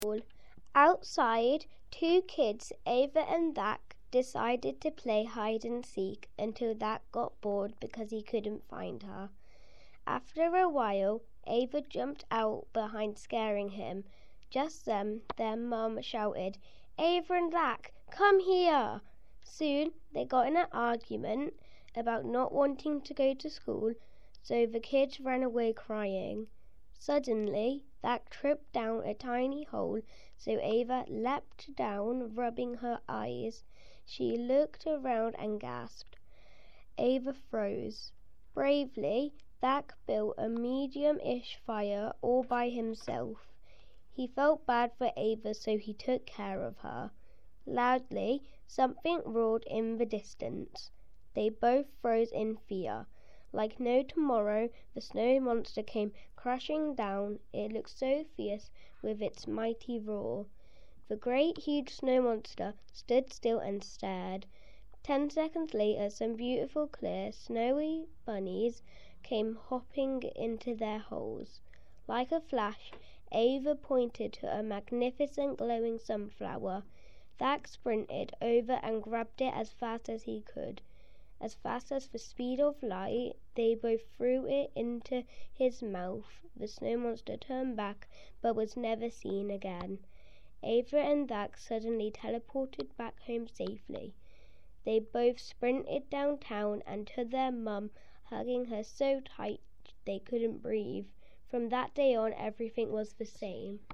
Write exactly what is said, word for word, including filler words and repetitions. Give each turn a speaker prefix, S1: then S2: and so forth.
S1: Outside, two kids, Ava and Zach, decided to play hide and seek until Zach got bored because he couldn't find her. After a while, Ava jumped out behind, scaring him. Just then, their mum shouted, "Ava and Zach, come here!" Soon, they got in an argument about not wanting to go to school, so the kids ran away crying. Suddenly, Zach tripped down a tiny hole, so Ava leapt down, rubbing her eyes. She looked around and gasped. Ava froze. Bravely, Zach built a medium-ish fire all by himself. He felt bad for Ava, so he took care of her. Loudly, something roared in the distance. They both froze in fear. Like no tomorrow, the snow monster came crashing down. It looked so fierce with its mighty roar. The great huge snow monster stood still and stared. Ten seconds later, some beautiful, clear, snowy bunnies came hopping into their holes. Like a flash, Ava pointed to a magnificent glowing sunflower. Zach sprinted over and grabbed it as fast as he could. As fast as the speed of light, they both threw it into his mouth. The snow monster turned back, but was never seen again. Ava and Zach suddenly teleported back home safely. They both sprinted downtown and to their mum, hugging her so tight they couldn't breathe. From that day on, everything was the same.